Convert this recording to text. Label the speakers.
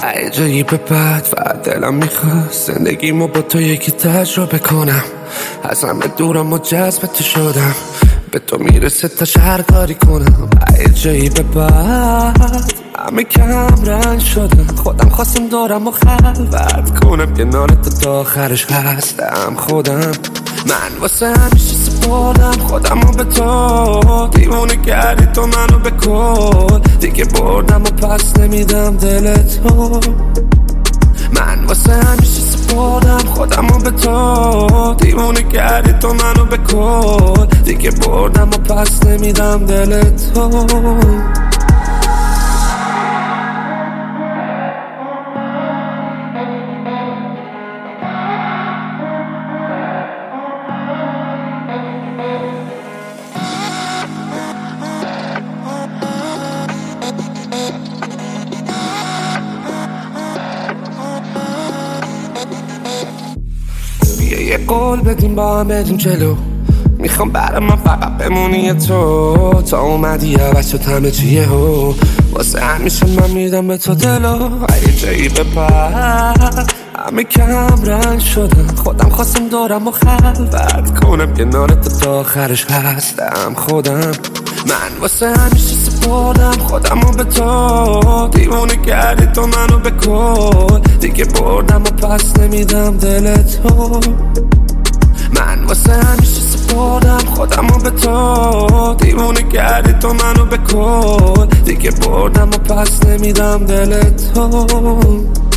Speaker 1: ای جایی به بعد فقط دلم میخواست زندگیمو با تو یکی تجربه کنم. از همه دورم و جذب تو شدم، به تو میرسه تا هر کاری کنم. ای جایی به بعد همه کم رنگ شدم، خودم خواستم دورم و خلوت کنم. کنار تا آخرش هستم خودم. من واسه همیشه سپردم خودم رو به تو، دیوونه کردی تو منو به کل. دیگه بردم و پس نمیدم دل تو. من واسه همیشه سپردم خودم رو به تو، دیوونه کردی تو منو به کل. دیگه بردم و پس نمیدم دل تو. یه قول بدیم با هم بریم جلو، میخوام برای من فقط بمونی تو. تا اومدی عوض شد همه چیه هو، واسه همیشه من میدم به تو دلو. ای جایی به بعد همه کم رنگ شدم، خودم خواستم دورم و خلوت کنم. کنارت تا آخرش هستم خودم. من واسه همیشه سپردم خودم رو به تو، دیوونه کردی تو منو به کل. دیگه بردم و پس نمیدم دل تو. من واسه همیشه سپردم خودم رو به تو، دیوونه کردی تو منو به کل. دیگه بردم و پس نمیدم دل تو.